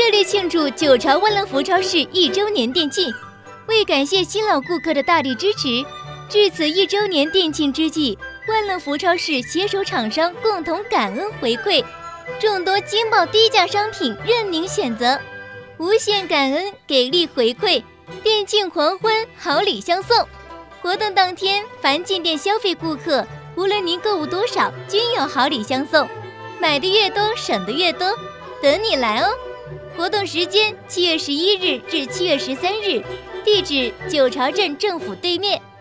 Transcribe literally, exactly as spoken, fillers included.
热烈庆祝九朝万乐福超市一周年店庆。为感谢新老顾客的大力支持，至此一周年店庆之际，万乐福超市携手厂商共同感恩回馈，众多金爆低价商品任您选择，无限感恩给力回馈，店庆狂欢，好礼相送。活动当天，凡进店消费顾客，无论您购物多少，均有好礼相送，买的越多，省的越多，等你来哦！活动时间七月十一日至七月十三日，地址九朝镇政府对面。